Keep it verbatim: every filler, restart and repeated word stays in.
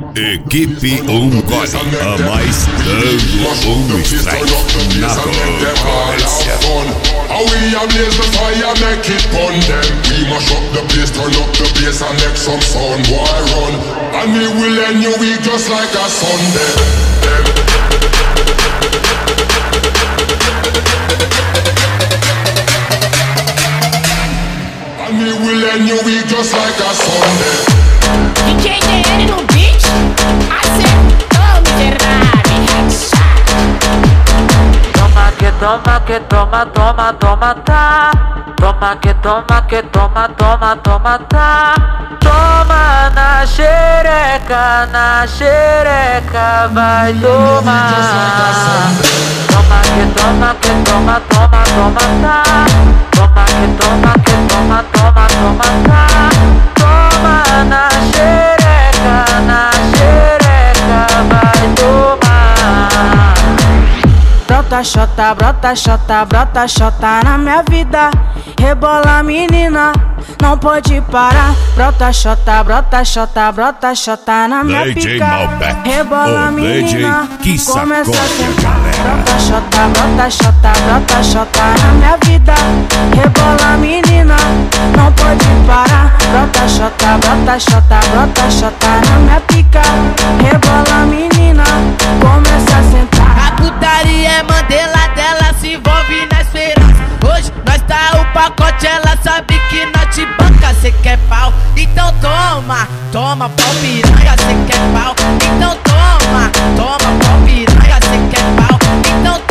Equipe um gole, a mais dando um strike na concorrência. How we a blaze the fire, make it burn them. We mash up the place, turn up the bass and make some sound. Boy run, and we will end your week just like a Sunday. And we will end your week just like a Sunday. D J D N no beat, acertou miserável. Toma que toma que toma, toma, toma, tá. Toma que toma que toma, toma, toma, tá. Toma na xereca, na xereca, vai tomar. Toma que toma que toma, toma, toma, tá. Toma que toma que toma, toma, toma, tá. Toma na xereca, na xereca, vai tomar. Brota xota, brota xota, brota xota na minha vida. Rebola menina, não pode parar. Brota xota, brota xota, brota xota na minha D J pica. Malbec, Rebola o D J menina, que começa a sacode a sentar. galera. Brota xota, brota xota, brota xota na minha vida. Rebola menina, não pode parar. Brota xota, brota xota, brota xota na minha pica. Rebola menina, começa a sentar. A putaria é Mandela, dela se envolve na esperança. Hoje nós tá o pacote, ela sabe que nós te banca. Cê quer pau? Então toma, toma pau piranha. Cê quer pau? Então toma, toma pau piranha. Cê quer pau? Então